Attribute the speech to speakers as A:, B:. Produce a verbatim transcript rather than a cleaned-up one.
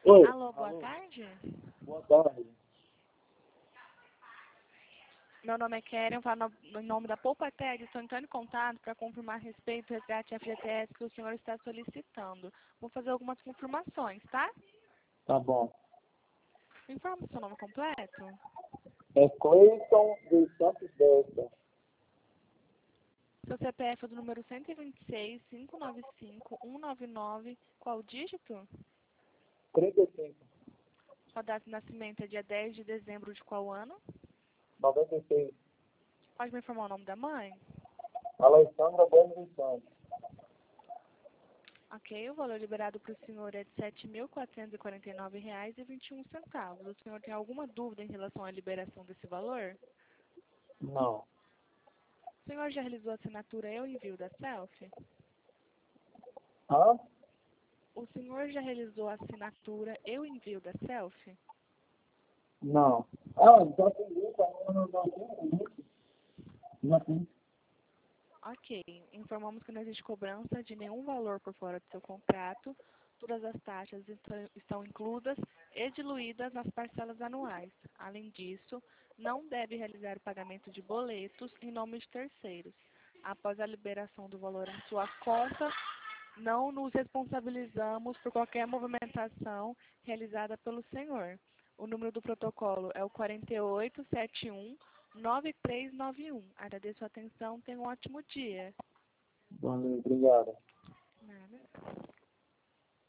A: Oi.
B: Alô, boa
A: Alô.
B: tarde.
A: Boa tarde.
B: Meu nome é Keren, eu falo no nome da Poupa Tag, estou entrando em contato para confirmar a respeito do resgate F G T S que o senhor está solicitando. Vou fazer algumas confirmações, tá?
A: Tá bom.
B: Me informa o seu nome completo.
A: É Cleiton dos Santos Desta.
B: Seu C P F é do número cento e vinte e seis, quinhentos e noventa e cinco, cento e noventa e nove. Qual o dígito?
A: trinta e cinco.
B: Sua data de nascimento é dia dez de dezembro de qual ano?
A: noventa e seis.
B: Pode me informar o nome da mãe?
A: Alessandra Gomes dos Santos.
B: Ok, o valor liberado para o senhor é de sete mil quatrocentos e quarenta e nove reais e vinte e um centavos. O senhor tem alguma dúvida em relação à liberação desse valor?
A: Não.
B: O senhor já realizou a assinatura e o envio da selfie?
A: Hã?
B: O senhor já realizou a assinatura e o envio da selfie?
A: Não. Ah, já tem isso, não, não tem isso. Já tem.
B: Ok, informamos que não existe cobrança de nenhum valor por fora do seu contrato. Todas as taxas estão estão inclusas e diluídas nas parcelas anuais. Além disso, não deve realizar o pagamento de boletos em nome de terceiros. Após a liberação do valor em sua conta, não nos responsabilizamos por qualquer movimentação realizada pelo senhor. O número do protocolo é o quatro oito sete um nove três nove um. Agradeço a atenção, tenha um ótimo dia.
A: Valeu, obrigado.
B: Nada.